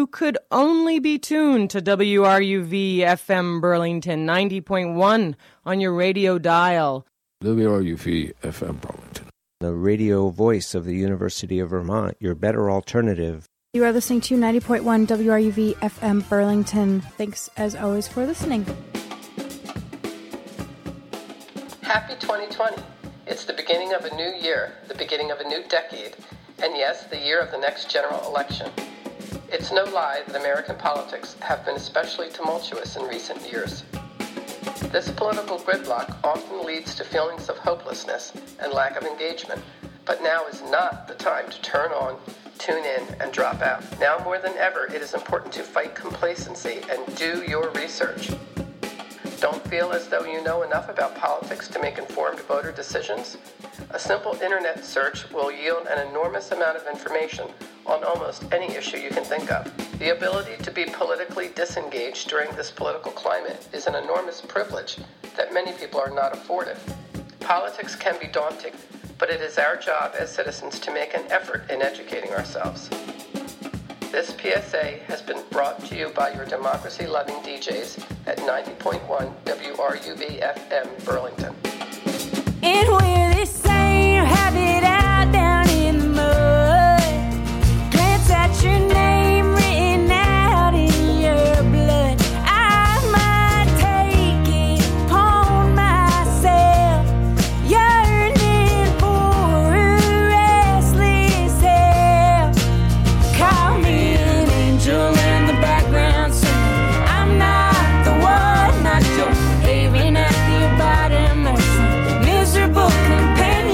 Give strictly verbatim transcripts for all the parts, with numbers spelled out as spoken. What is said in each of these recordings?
could only be tuned to W R U V F M Burlington ninety point one on your radio dial. W R U V F M Burlington. The radio voice of the University of Vermont, your better alternative. You are listening to ninety point one W R U V F M Burlington. Thanks, as always, for listening. Happy twenty twenty. It's the beginning of a new year, the beginning of a new decade, and yes, the year of the next general election. It's no lie that American politics have been especially tumultuous in recent years. This political gridlock often leads to feelings of hopelessness and lack of engagement, but now is not the time to turn on, tune in, and drop out. Now more than ever, it is important to fight complacency and do your research. Don't feel as though you know enough about politics to make informed voter decisions? A simple internet search will yield an enormous amount of information on almost any issue you can think of. The ability to be politically disengaged during this political climate is an enormous privilege that many people are not afforded. Politics can be daunting, but it is our job as citizens to make an effort in educating ourselves. This P S A has been brought to you by your democracy-loving D Js at ninety point one W R U V F M Burlington. And where they say you have it out down in the mud, glance at your name written out in your blood. I might take it upon myself, yearning for a restless hell. Call me an angel in the background singing, I'm not the one, not your haven at the bottom of some miserable companion.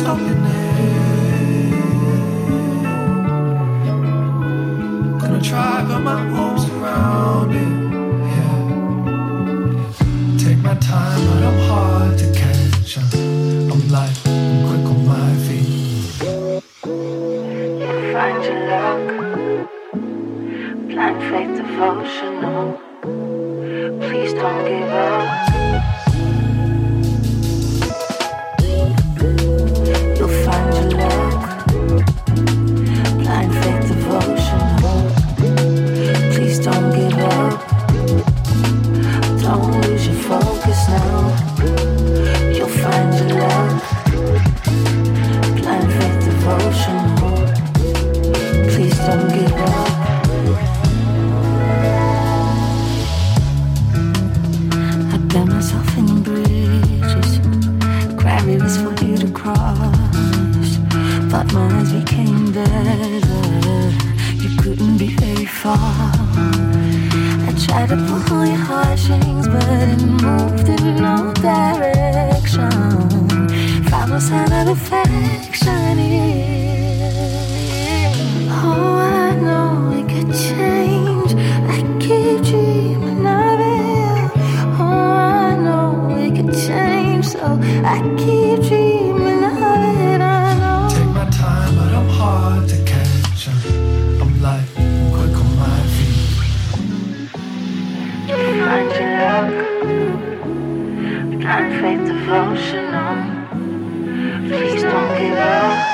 stopping it. Gonna try, but my arms around it. Yeah. Take my time, but I'm hard to catch. I'm light, I'm quick on my feet. You find your luck, blind faith devotional. Please don't give up. You'll find your luck, blind faith devotional. Please don't give up. Don't lose your focus now. You'll find your luck, blind faith devotional. Please don't give up. I built myself in bridges, grand rivers for you to cross, but my eyes became better. You couldn't be very far. I tried to pull your heartstrings, but it moved in no direction. Found no sign of affection here. Oh, I know it could change. I keep dreaming of it. Oh, I know it could change, so I keep dreaming of it. I know. Take my time, but I'm hard to catch. I'm light, I'm quick on my feet. You find your luck, blind faith devotional. Please don't give up.